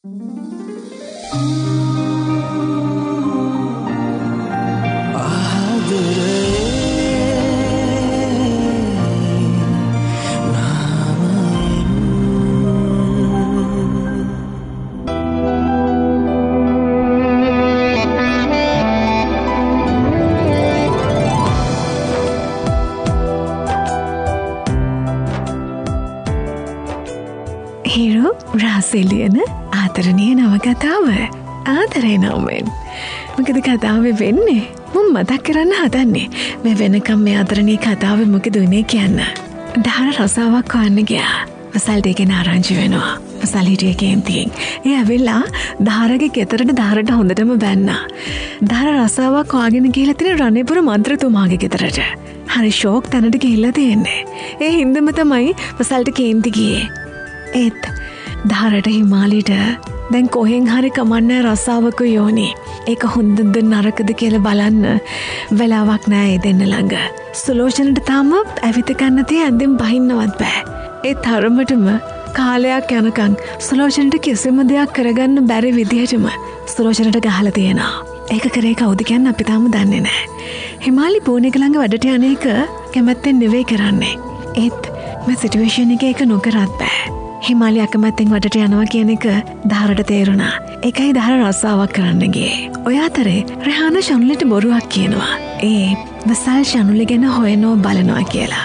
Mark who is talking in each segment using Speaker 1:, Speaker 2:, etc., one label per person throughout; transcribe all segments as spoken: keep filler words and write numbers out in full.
Speaker 1: හිරු රාසෙලියන ආදරණීය නවකතාව ආදරේ නෝමෙන් මොකද කතාවේ වෙන්නේ මම මතක් කරන්න හදන්නේ මේ වෙනකම් මේ ආදරණීය කතාවේ මොකද උනේ කියන්න. දහර රසාවක් හොයන්න ගියා. වසල්ට ඒකේ ආරංචි වෙනවා. වසල් හිටියේ කේන්තියෙන්. ඒ ඇවිල්ලා දහරගේ ගෙදරට දහරට හොඳටම බැන්නා. දහර රසාවක් හොයාගෙන ගිහලා තියෙන රණේපුර මන්ත්‍රතුමාගේ ගෙදරට. හරි ෂෝක් තැනට ගිහිල්ලා තියෙන්නේ. ඒ හින්දම තමයි වසල්ට කේන්ති ගියේ. ඒත් දහරට හිමාලිට දැන් කොහෙන් හරි කමන්න රස්සාවක යෝනි. ඒක හොඳද නරකද කියලා බලන්න වෙලාවක් නෑ ඒ දෙන්න ළඟ. සුලෝචනට තාම ඇවිත ගන්න තිය ඇඳෙන් බහින්නවත් බෑ. ඒ තරමටම කාලයක් යනකම් සුලෝචනට කිසිම දෙයක් කරගන්න බැරි විදිහටම සුලෝචනට ගහලා තියෙනවා. ඒක කරේ කවුද කියන්නේ අපි තාම දන්නේ නෑ. හිමාලි පෝනෙක ළඟ වැඩට යන එක කැමැත්තෙන් නෙවෙයි කරන්නේ. ඒත් මේ සිටුේෂන් එකේ ඒක නොකරත් බෑ. හිමාලි අකමැත්තෙන් වටට යනවා කියන එක දහරට තේරුණා. ඒකයි දහර රස්සාවක් කරන්න ගියේ. ඔය අතරේ රෙහාන ෂනුලිට බොරුවක් කියනවා. ඒ වසල් ෂනුලි ගැන හොයනවා බලනවා කියලා.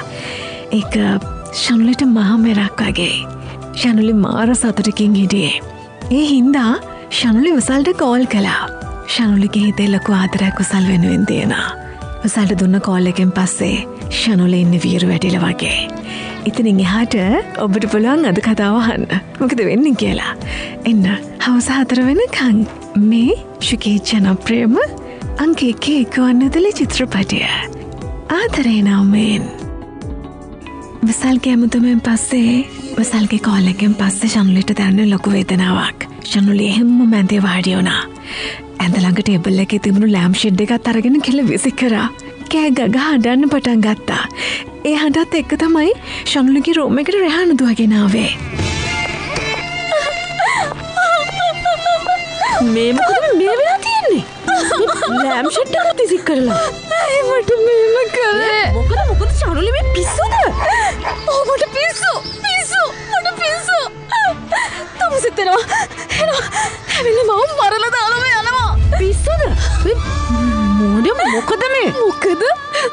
Speaker 1: ඒක ෂනුලිට මහා මෙරක් වගේ. ෂනුලි මාර සතුටකින් හිටියේ. ඒ හින්දා ෂනුලි වසල්ට කෝල් කළා. ෂනුලිගේ හිතේ ලොකු ආදරයක් වසල් වෙනුවෙන් තියෙනවා. වසල්ට දුන්න කෝල් එකෙන් පස්සේ ෂනුලි ඉන්නේ වීරු වැටිලා වගේ. ඉතින් එහාට ඔබට පුළුවන් අද කතාව අහන්න. මොකද වෙන්නේ කියලා. එන්න හවස හතර වෙනකන් මේ ශුකේ ජනප්‍රියම අංක එකේ එක්වන්නදලි චිත්‍රපටය ආදරේ නෝමෙන්. වසල්ගේ ඇමුතුමෙන් පස්සේ වසල්ගේ කෝල් එකෙන් පස්සේ ෂනුලිට දැනෙන ලොකු වේදනාවක්. ෂනුලි එහෙම්ම මැදේ වාඩි වුණා. ඇඳ ළඟ ටේබල් එකේ තිබුණු ලෑම්ප් ෂෙඩ් එකත් අරගෙන කෙල විසි කරා. කෑ ගගා හඬන්න පටන් ගත්තා. ඒ හඬත් එක්ක තමයි ෂනුලිගේ රූම් එකට රෙහාන දුවගෙන ආවේ. මේ මොකද මේ වෙලා තියෙන්නේ? ලෑම්ප් ෂෙඩ් එක තිසි කරලා. ඒ මට මේම කරේ. මොකද මොකද ෂනුලි මේ පිස්සුද? ඔව් මට පිස්සු. පිස්සු. මට පිස්සු. තමුසෙතනවා. එනවා. හැමිලා මම මරලා දාලම යනවා. පිස්සුද? මොඩ මොකද මේ? මොකද?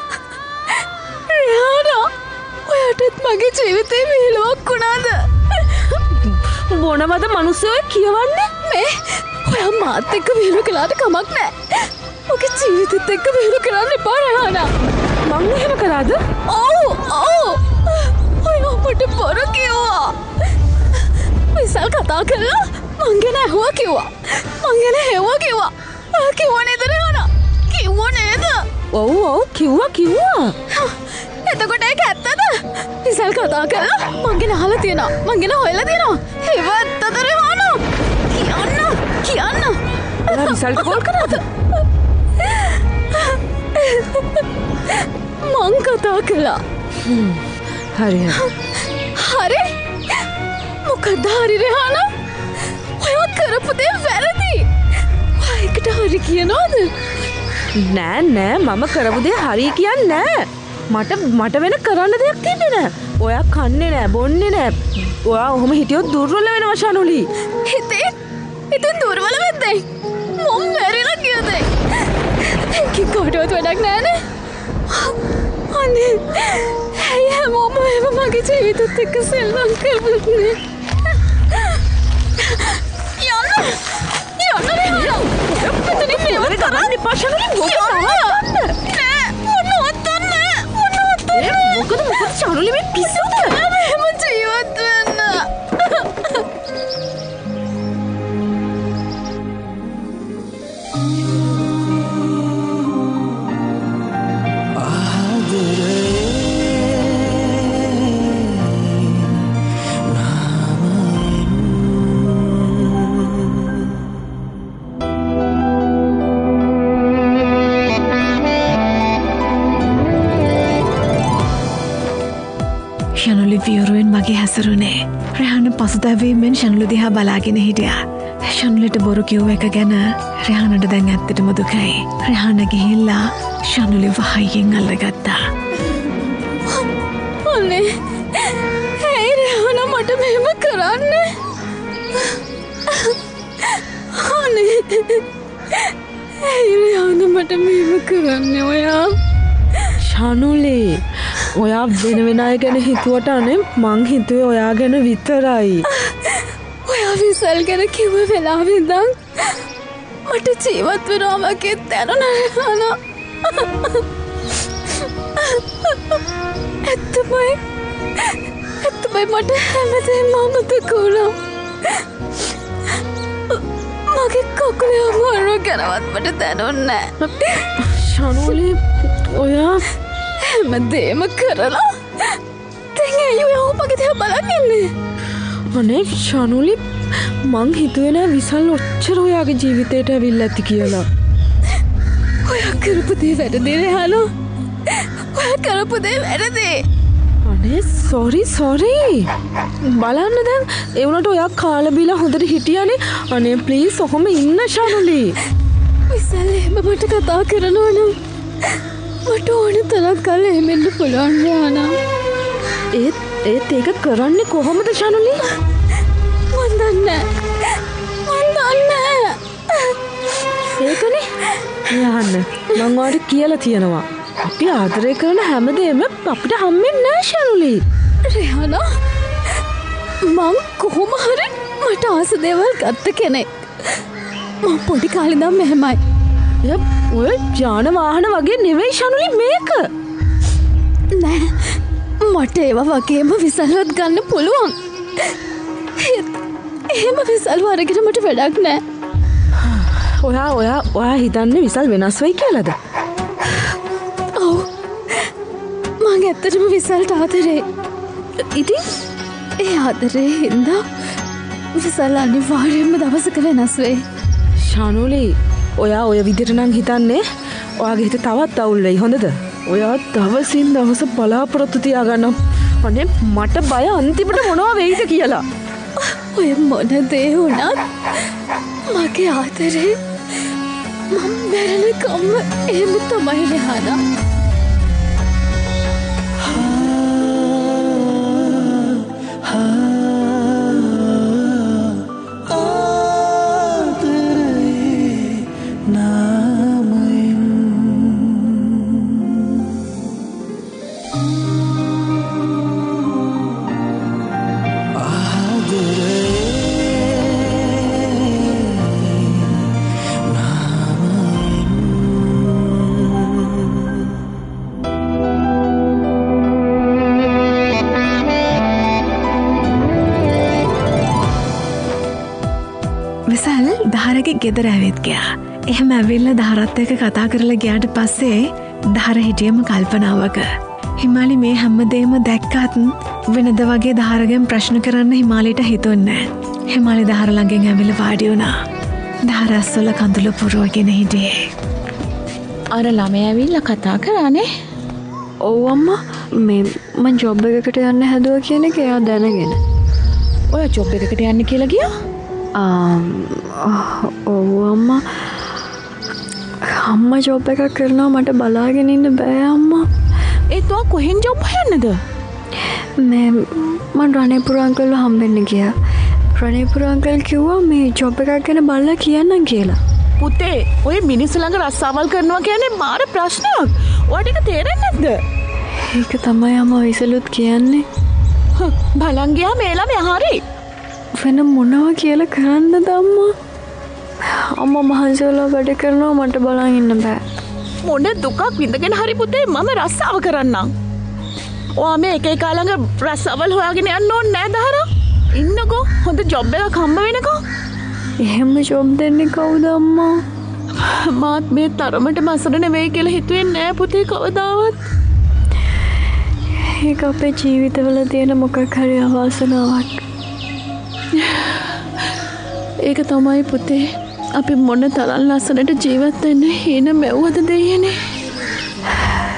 Speaker 1: රෙහානා ඔයාටත් මගේ ජීවිතේ විහිළුවක් වුණාද? මොනවද මිනිස්සු කියවන්නේ? මේ ඔයා මාත් එක්ක විහිළු කළාට කමක් නෑ. ඔගේ ජීවිතෙත් එක්ක විහිළු කරන්න එපා රෙහානා. මං එහෙම කරාද? ඔව් ඔව්. ඔයා මට බොරු කිව්වා. විසල් කතා කළා මං ගැන ඇහුවා කිව්වා. මං ගැන හෙව්වා කිව්වා. ආ කිව්වා නේද රෙහානා? කිව්වා නේද? ඔව් ඔව් කිව්වා කිව්වා. එතකොට ඒක ඇත්තද? විසල් කතා කළා මං ගැන අහලා තියෙනවා. මං ගැන හොයලා තියෙනවා. ඒව ඇත්තද රෙහානා? කියන්න කියන්න. ඔයා විසල්ට කෝල් කරාද? මං කතා කළා. හරි හරි. මොකද හරි රෙහානා? ඔයා කරපු දේ වැරදි. ඔයා ඒකට හරි කියනවද? නෑ නෑ මම කරපු දේ හරි කියන්නේ නෑ. මට මට වෙන කරන්න දෙයක් තිබ්බේ නෑ. ඔයා කන්නේ නෑ බොන්නේ නෑ. ඔයා ඔහොම හිටියොත් දුර්වල වෙනවා ෂනුලි. හිතේ ඉතින් දුර්වල වෙද්දී මම මැරිලා ගියද? ඒකේ කොටවත් වැඩක් නෑනේ. අනේ ඇයි හැමෝම එහෙම මගේ ජීවිතෙත් එක්ක සෙල්ලම් කරන්නේ? යන්න යන්න නෑ. මෙතනින් මේවත් කරන්න එපා ෂනුලි. මොකද නෑ මොනවත්ද නෑ මොනවත්ද නෑ. මොකද මොකද ෂනුලි මේ පිස්සුද? එහෙම ජීවත් වෙන්න. ෂනුලි වියරුවෙන් මගේ හැසරුනේ. රෙහාන පසුතැවීමෙන් ෂනුලි දිහා බලාගෙන හිටියා. ෂනුලට බොරු කිව්ව එක ගැන රෙහානට දැන් ඇත්තටම දුකයි. රෙහාන ගිහිල්ලා ෂනුලි වහයෙන් අල්ලගත්තා.
Speaker 2: අනේ ඇයි රෙහාන මට මෙහෙම කරන්නේ? අනේ ඇයි රෙහාන මට මෙහෙම කරන්නේ ඔයා?
Speaker 3: ෂනුලි ඔයා වෙන වෙන අය ගැන හිතුවට අනේ මං හිතුවේ ඔයා ගැන විතරයි.
Speaker 2: ඔයා විසල් ගැන කිව්ව වෙලාවෙ ඉඳන් මට ජීවත් වෙනවා වගේ දැනුණා රෙහාන. ඇත්තමයි ඇත්තමයි මට හැමදේම අමතක වුණා. මගේ කකුලේ අමාරුව ගැනවත් මට දැනුන්නේ නැහැ.
Speaker 3: ෂනුලි ඔයා
Speaker 2: හැමදේම කරලා දැන් ඇයි ඔයා මගේ දිහා බලන් ඉන්නේ?
Speaker 3: අනේ ෂනුලි මං හිතුවේ නෑ විසල් ඔච්චර ඔයාගේ ජීවිතේට ඇවිල්ලා ඇති කියලා.
Speaker 2: ඔයා කරපු දේ වැරදි රෙහාන. ඔයා කරපු දේ වැරදි.
Speaker 3: අනේ සෝරි සෝරි. බලන්න දැන් ඒ වුණාට ඔයා කාලා බීලා හොඳට හිටියානේ. අනේ ප්ලීස් ඔහොම ඉන්න ෂනුලි.
Speaker 2: විසල් එහෙම මට කතා කරනවා නම් මට ඕන තරම් කල් එහෙම ඉන්න පුළුවන් රෙහාන.
Speaker 3: ඒත් ඒත් ඒක කරන්නේ කොහොමද ෂනුලි?
Speaker 2: මන් දන්නේ මන් දන්නේ
Speaker 3: ඒකනේ යහන්න මං ඔයාලට කියලා තියෙනවා. අපි ආදරය කරන හැමදේම අපිට හම්බෙන්නේ නැහැ ෂනුලි.
Speaker 2: රෙහාන මං කොහොම හරි මට ආස දේවල් ගත්ත කෙනෙක්. මං පොඩි කාලේ ඉඳන් මෙහෙමයි.
Speaker 3: ඔය යාන වාහන වගේ නෙවෙයි ෂනුලි මේක.
Speaker 2: නෑ මට ඒවා වගේම විසල්වත් ගන්න පුළුවන්. එහෙම විසල්ව අරගෙන මට වැඩක් නෑ.
Speaker 3: ඔයා ඔයා ඔයා හිතන්නේ විසල් වෙනස් වෙයි කියලාද?
Speaker 2: ඔව් මං ඇත්තටම විසල්ට ආදරේ.
Speaker 3: ඉතින්
Speaker 2: ඒ ආදරේ හින්දා විසල් අනිවාර්යයෙන්ම දවසක වෙනස් වෙයි.
Speaker 3: ෂනුලි ඔයා ඔය විදිහට නම් හිතන්නේ ඔයාගේ හිත තවත් අවුල් වෙයි හොඳද? ඔයා දවසින් දවස බලාපොරොත්තු තියාගන්න. අනේ මට බය අන්තිමට මොනවා වෙයිද කියලා.
Speaker 2: ඔය මොන දේ වුණත් මගේ ආදරේ මම මැරෙනකම්ම එහෙම තමයි රෙහාන.
Speaker 1: විසල් දහරගේ ගෙදර ඇවිත් ගියා. එහෙම ඇවිල්ලා දහරත් එක්ක කතා කරලා ගියාට පස්සේ දහර හිටියම කල්පනාවක. හිමාලි මේ හැමදේම දැක්කත් වෙනද වගේ දහරගෙන් ප්‍රශ්න කරන්න හිමාලිට හිතුන්නේ නැහැ. හිමාලි දහර ළඟින් ඇවිල්ලා වාඩි වුණා. දහර ඇස්වල කඳුළු පුරවගෙන හිටියේ.
Speaker 2: අර ළමයා ඇවිල්ලා කතා කරානේ.
Speaker 4: ඔව් අම්මා මේ මම ජොබ් එකකට යන්න හැදුවා කියන එක එයා දැනගෙන.
Speaker 2: ඔය ජොබ් එකකට යන්න කියලා ගියා?
Speaker 4: ඔව් අම්මා අම්මා ජොබ් එකක් කරනවා මට බලාගෙන ඉන්න බෑ අම්මා.
Speaker 2: ඒත් ඔයා කොහෙන් ජොබ් හොයන්නද?
Speaker 4: මේ මම රණේපුර අංකල්ව හම්බෙන්න ගියා. රණේපුර අංකල් කිව්වා මේ ජොබ් එකක් ගැන බලලා කියන්නම් කියලා.
Speaker 2: පුතේ ඔය මිනිස්සු ළඟ රස්සාවල් කරනවා කියන්නේ මාර ප්‍රශ්නයක්. ඔයාට ඒක තේරෙන්නේ නැද්ද?
Speaker 4: ඒක තමයි අම්මා විසලුත් කියන්නේ.
Speaker 2: බලන් ගියා මේ ළමයා හරි.
Speaker 4: වෙන මොනවා කියලා කරන්නද අම්මා? අම්මා මහන්සියලා වැඩ කරනවා මට බලන් ඉන්න බෑ.
Speaker 2: මොන දුකක් විඳගෙන හරි පුතේ මම රස්සාව කරන්නම්. ඔයා මේ එක එක ළඟ රස්සාවල් හොයාගෙන යන්න ඕනේ නෑ දහරා. ඉන්නකෝ හොඳ ජොබ් එකක් හම්බ වෙනකෝ.
Speaker 4: එහෙම ජොබ් දෙන්නේ කවුද අම්මා?
Speaker 2: මාත් මේ තරමට මසර නෙවෙයි කියලා හිතුවේ නෑ පුතේ කවදාවත්.
Speaker 4: ඒක අපේ ජීවිතවල තියෙන මොකක් හරි අවාසනාවක්.
Speaker 2: ඒක තමයි පුතේ අපි මොන තරම් ලස්සනට ජීවත් වෙන්න හේන මෙව්වද දෙයනේ.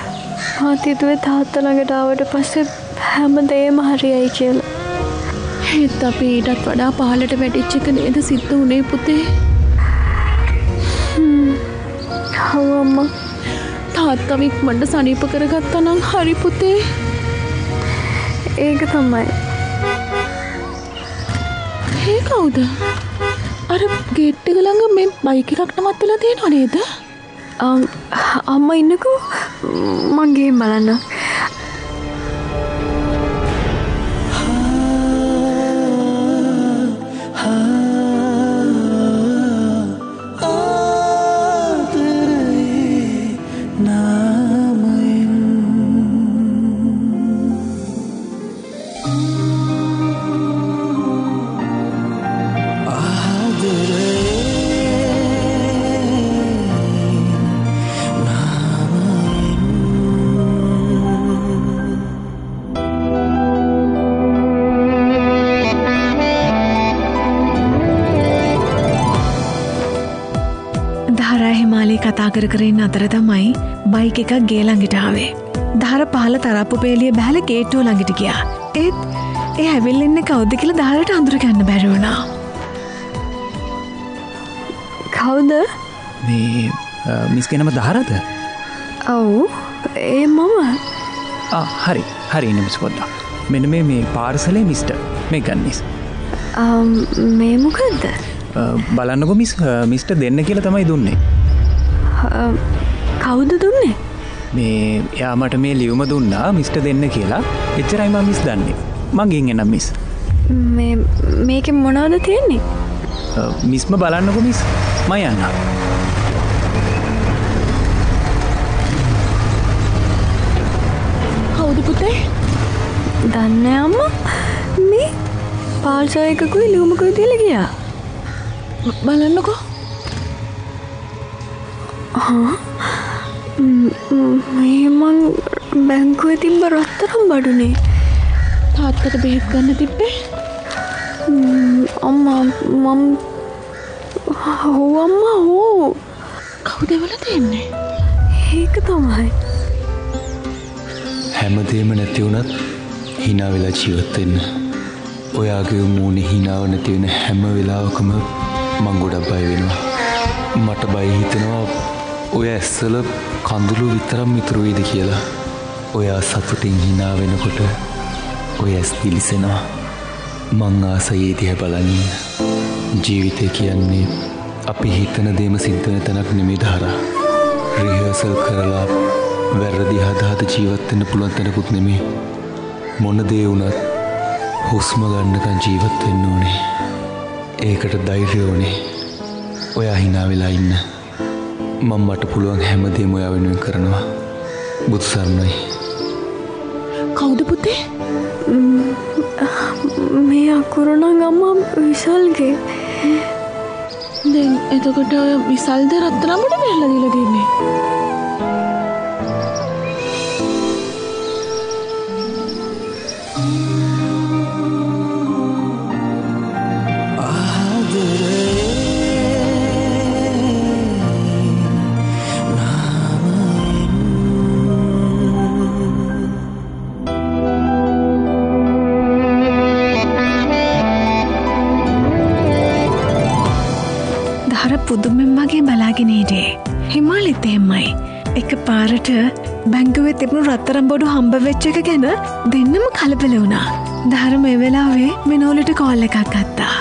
Speaker 4: මාත් හිතුවේ තාත්තා ළඟට ආවට පස්සේ හැමදේම හරියයි කියලා.
Speaker 2: ඒත් අපි ඊටත් වඩා පහලට වැටිච්ච එක නේද සිද්ධ වුණේ පුතේ.
Speaker 4: ඔව් අම්මා.
Speaker 2: තාත්තා ඉක්මනට සනීප කරගත්තා නම් හරි පුතේ.
Speaker 4: ඒක තමයි.
Speaker 2: ඒ කවුද? අර ගේට් එක ළඟ මේ බයික් එකක් නවත්තලා තියෙනව නේද?
Speaker 4: අම්මා ඉන්නකෝ. මං ගිහින් බලන්න.
Speaker 1: කතා කර කරින් අතර තමයි බයික් එකක් ගේ ළඟට ආවේ. දහර පහල තරප්පු පේලිය බැලලා ගේට්ටුව ළඟට ගියා. ඒත් ඒ ඇවිල්ලා ඉන්නේ කවුද කියලා දහරට අඳුර ගන්න බැරි වුණා.
Speaker 4: කවුද?
Speaker 5: මේ මිස් කෙනම දහරද?
Speaker 4: ඔව් ඒ මම.
Speaker 5: ආ හරි හරි ඉන්න මිස් පොඩ්ඩක්. මෙන්න මේ මේ පාර්සලේ මිස්ටර් මේ ගන්න මිස්.
Speaker 4: මේ මොකද්ද?
Speaker 5: බලන්නකෝ මිස් මිස්ටර් දෙන්න කියලා තමයි දුන්නේ.
Speaker 4: කවුද දුන්නේ?
Speaker 5: මේ එයා මට මේ ලියුම දුන්නා මිස්ටර් දෙන්න කියලා. එච්චරයි මම මිස් දන්නේ. මං ගින් එන්නම් මිස්.
Speaker 4: මේ මේකේ මොනවද තියෙන්නේ?
Speaker 5: මිස්ම බලන්නකෝ මිස්. මම යන්නම්.
Speaker 2: කවුද පුතේ?
Speaker 4: දන්නේ අම්මා. මේ පාර්සල් එකකුයි ලියුමකුයි දීලා ගියා.
Speaker 2: බලන්නකෝ.
Speaker 4: මේ මං බැංකුවේ තිබ්බ රත්තරන් බඩුනේ.
Speaker 2: තාත්තට බෙහෙත් ගන්න තිබ්බේ?
Speaker 4: අම්මා මම හෝ අම්මා හෝ
Speaker 2: කවුද වල දෙන්නේ?
Speaker 4: ඒක තමයි.
Speaker 6: හැමදේම නැති වුණත් hina වෙලා ජීවත් වෙන්න. ඔයාගේ මූණේ hinaව නැති වෙන හැම වෙලාවකම මං ගොඩක් බය වෙනවා. මට බය හිතෙනවා ඔය ඇස්සල කඳුළු විතරක් ඉතුරු වෙයිද කියලා. ඔයා සතුටින් hina වෙනකොට ඔය ඇස් දිලිසෙනවා. මං ආසයි ඒ දිහා බලන්න. ජීවිතය කියන්නේ අපි හිතන දේම සිද්ධ වෙන තැනක් නෙමෙයි දහරා. රිහර්සල් කරලා වැරදි හදාහද ජීවත් වෙන්න පුළුවන් තැනකුත් නෙමෙයි. මොන දේ වුණත් හුස්ම ගන්නකන් ජීවත් වෙන්න ඕනේ. ඒකට ධෛර්යය ඕනේ. ඔයා hina වෙලා ඉන්න. මම මට පුළුවන් හැමදේම ඔයා වෙනුවෙන් කරනවා. බුදු සරණයි.
Speaker 2: කවුද පුතේ?
Speaker 4: මේ අකුරු නම් අම්මා විසල්ගේ.
Speaker 2: දැන් එතකොට ඔය විසල්ද රත්තරන් බඩ බෙහෙලා දීලා තින්නේ?
Speaker 1: පුදුමෙන් වගේ බලාගෙන හිටියේ. හිමාලිත් එහෙමයි. එක පාරට බැංකුවේ තිබුණු රත්තරන් බොඩු හම්බ වෙච්ච එක ගැන දෙන්නම කලබල වුණා. දහර මේ වෙලාවේ මිනෝලිට කෝල් එකක් ගත්තා.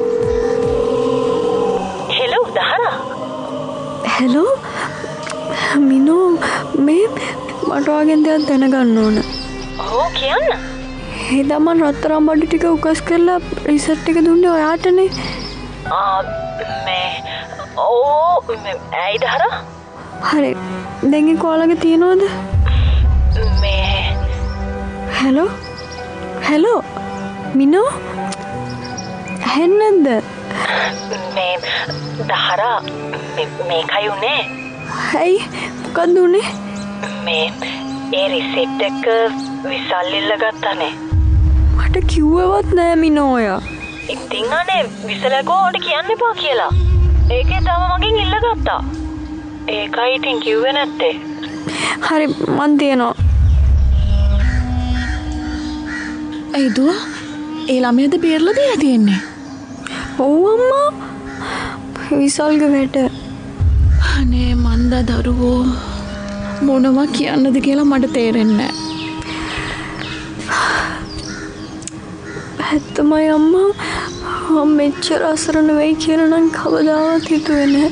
Speaker 7: හෙලෝ දහරා.
Speaker 4: හෙලෝ මිනෝ මේ මට ඔයාගෙන් දෙයක් දැනගන්න ඕන.
Speaker 7: ඔව් කියන්න.
Speaker 4: එදා මම රත්තරන් බඩු ටික උකස් කරලා රිසර්ච් එක දුන්නේ ඔයාටනේ.
Speaker 7: ආ මේ ඕ ඇයි දහරා?
Speaker 4: හරි දැන් ඒ කෝල් එක තියනවද?
Speaker 7: මේ
Speaker 4: හෙලෝ හෙලෝ මිනෝ ඇහෙන්නේද?
Speaker 7: මේ දහරා මේකයි උනේ.
Speaker 4: ඇයි මොකක්ද උනේ?
Speaker 7: මේ ඒ රිසිප්ට් එක විසල් ඉල්ල ගත්තානේ.
Speaker 4: මට කිව්වවත් නෑ මිනෝ ඔයා.
Speaker 7: ඉතින් අනේ විසලකෝ ඔයාට කියන්න එපා කියලා. ඒකේ තම මගෙන් ඉල්ල ගත්තා. ඒකයි ඉතින් කිව්වේ නැත්තේ.
Speaker 4: හරි මන් තියනවා.
Speaker 2: ඇයි දුව? ඒ ළමයාද බේරලා දීලා තියෙන්නේ?
Speaker 4: ඔව් අම්මා. විසල්ගේ වැඩ.
Speaker 2: අනේ මන්ද දරුවෝ මොනවා කියන්නද කියලා මට තේරෙන්නේ
Speaker 4: නැහැ. ඇත්තමයි අම්මා. මම මෙච්චර අසරණ වෙයි කියලා නම් කවදාවත් හිතුවේ නැහැ.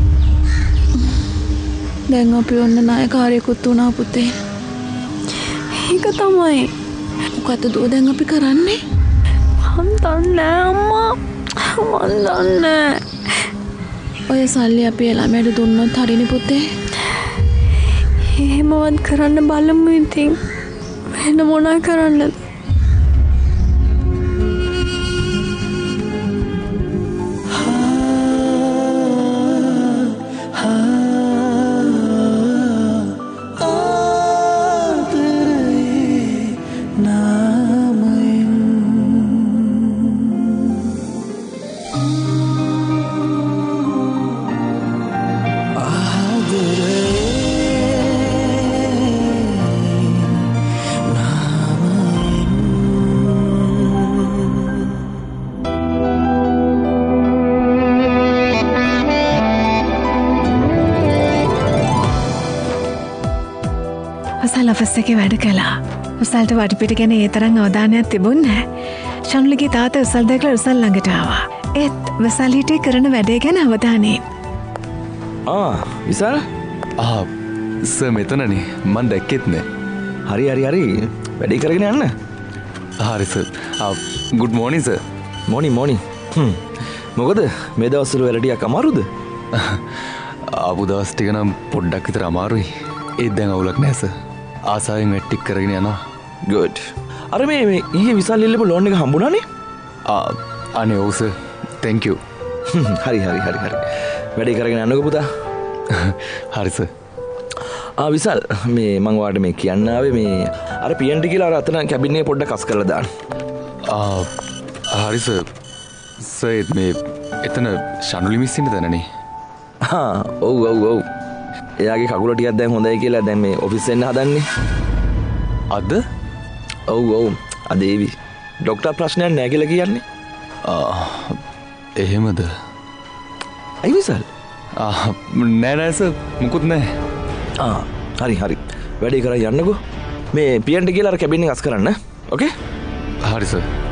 Speaker 2: දැන් අපි ඔන්න නායකාරයෙකුත් වුණා පුතේ.
Speaker 4: ඒක තමයි.
Speaker 2: මොකද දුව දැන් අපි කරන්නේ?
Speaker 4: මම දන්නේ අම්මා. මම දන්නේ.
Speaker 2: ඔය සල්ලි අපි ළමයට දුන්නොත් හරිනේ පුතේ.
Speaker 4: එහෙමවත් කරන්න බලමු ඉතින්. වෙන මොනා කරන්නද?
Speaker 1: වසල් ඔෆිස් එකේ වැඩ කළා. වසල්ට වටපිට ගැන ඒ තරම් අවධානයක් තිබුණේ නැහැ. ෂන්ලිගේ තාත්තා වසල් දැකලා වසල් ළඟට ආවා. ඒත් වසල් හිටියේ කරන වැඩේ ගැන අවධානයෙන්.
Speaker 8: ආ විසල්
Speaker 6: ආ සර් මෙතනනේ මන් දැක්කෙත් නෑ.
Speaker 8: හරි හරි හරි වැඩේ කරගෙන යන්න.
Speaker 6: හරි සර්. ආ good morning sir.
Speaker 8: morning morning. Hmm. මොකද මේ දවස්වල වැඩ ටිකක් අමාරුද?
Speaker 6: ආපු දවස් ටික නම් පොඩ්ඩක් විතර අමාරුයි. ඒත් දැන් අවුලක් නෑ සර්. ආසාවෙන් වැඩ ටික කරගෙන යනවා.
Speaker 8: good. අර මේ මේ ඊයේ විසල් ඉල්ලපු ලෝන් එක හම්බුණානේ?
Speaker 6: ආ අනේ ඔව් සර්. thank you.
Speaker 8: හරි හරි හරි හරි. වැඩේ කරගෙන යන්නකෝ පුතා.
Speaker 6: හරි සර්.
Speaker 8: ආ විසල් මේ මං ඔයාලට මේ කියන්න ආවේ මේ අර පී එන් ටී කියලා අර අතන කැබින් එකේ පොඩ්ඩක් අස් කරලා දාන්න.
Speaker 6: ආ හරි සර්. සර් ඒත් මේ එතන ෂනුලි මිස් ඉන්න තැනනේ.
Speaker 8: හා ඔව් ඔව් ඔව්. එයාගේ කකුල ටිකක් දැන් හොඳයි කියලා දැන් මේ ඔෆිස් එන්න හදන්නේ.
Speaker 6: අද?
Speaker 8: ඔව් ඔව්. අද ඒවි. ડોක්ටර් ප්‍රශ්නයක් නැහැ කියලා කියන්නේ.
Speaker 6: ආ එහෙමද?
Speaker 8: අයි විසල්.
Speaker 6: ආ නෑ නෑ සර් මුකුත් නෑ.
Speaker 8: ආ හරි හරි. වැඩේ කරලා යන්නකෝ. මේ පී එන් ටී කියලා අර කැබින් එක අස් කරන්න. ඕකේ?
Speaker 6: හරි සර්.